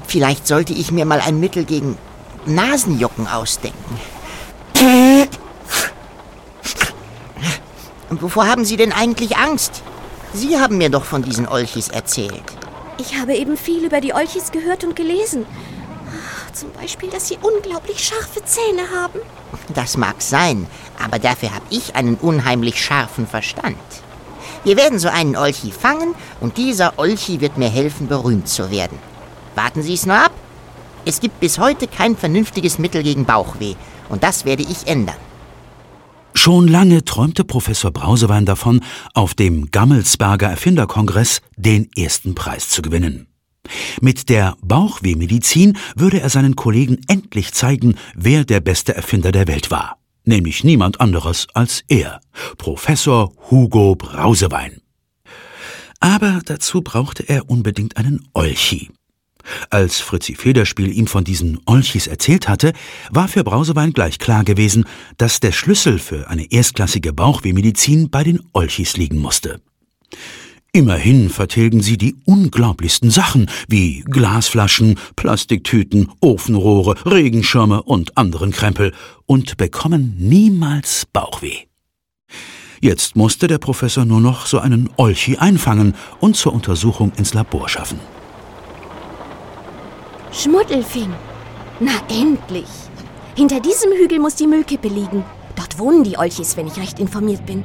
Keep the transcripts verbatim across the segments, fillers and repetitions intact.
Vielleicht sollte ich mir mal ein Mittel gegen Nasenjucken ausdenken. Und wovor haben Sie denn eigentlich Angst? Sie haben mir doch von diesen Olchis erzählt. Ich habe eben viel über die Olchis gehört und gelesen. Zum Beispiel, dass sie unglaublich scharfe Zähne haben. Das mag sein, aber dafür habe ich einen unheimlich scharfen Verstand. Wir werden so einen Olchi fangen und dieser Olchi wird mir helfen, berühmt zu werden. Warten Sie es nur ab. Es gibt bis heute kein vernünftiges Mittel gegen Bauchweh und das werde ich ändern. Schon lange träumte Professor Brausewein davon, auf dem Gammelsberger Erfinderkongress den ersten Preis zu gewinnen. Mit der Bauchwehmedizin würde er seinen Kollegen endlich zeigen, wer der beste Erfinder der Welt war. Nämlich niemand anderes als er, Professor Hugo Brausewein. Aber dazu brauchte er unbedingt einen Olchi. Als Fritzi Federspiel ihm von diesen Olchis erzählt hatte, war für Brausewein gleich klar gewesen, dass der Schlüssel für eine erstklassige Bauchwehmedizin bei den Olchis liegen musste. Immerhin vertilgen sie die unglaublichsten Sachen wie Glasflaschen, Plastiktüten, Ofenrohre, Regenschirme und anderen Krempel und bekommen niemals Bauchweh. Jetzt musste der Professor nur noch so einen Olchi einfangen und zur Untersuchung ins Labor schaffen. Schmuddelfing. Na endlich. Hinter diesem Hügel muss die Müllkippe liegen. Dort wohnen die Olchis, wenn ich recht informiert bin.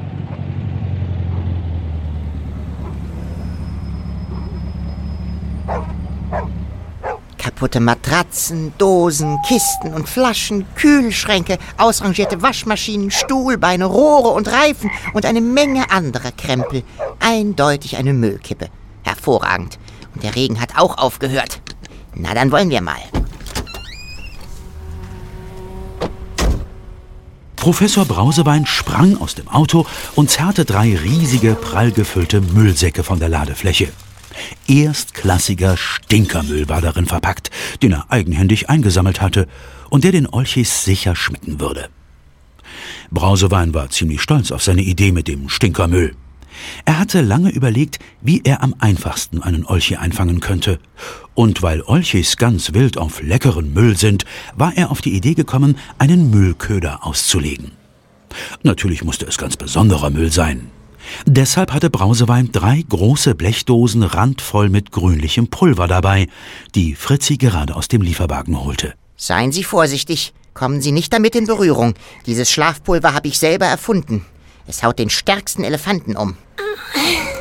Kaputte Matratzen, Dosen, Kisten und Flaschen, Kühlschränke, ausrangierte Waschmaschinen, Stuhlbeine, Rohre und Reifen und eine Menge anderer Krempel. Eindeutig eine Müllkippe. Hervorragend. Und der Regen hat auch aufgehört. Na, dann wollen wir mal. Professor Brausewein sprang aus dem Auto und zerrte drei riesige, prall gefüllte Müllsäcke von der Ladefläche. Erstklassiger Stinkermüll war darin verpackt, den er eigenhändig eingesammelt hatte und der den Olchis sicher schmecken würde. Brausewein war ziemlich stolz auf seine Idee mit dem Stinkermüll. Er hatte lange überlegt, wie er am einfachsten einen Olchi einfangen könnte. Und weil Olchis ganz wild auf leckeren Müll sind, war er auf die Idee gekommen, einen Müllköder auszulegen. Natürlich musste es ganz besonderer Müll sein. Deshalb hatte Brausewein drei große Blechdosen randvoll mit grünlichem Pulver dabei, die Fritzi gerade aus dem Lieferwagen holte. Seien Sie vorsichtig, kommen Sie nicht damit in Berührung. Dieses Schlafpulver habe ich selber erfunden. Es haut den stärksten Elefanten um.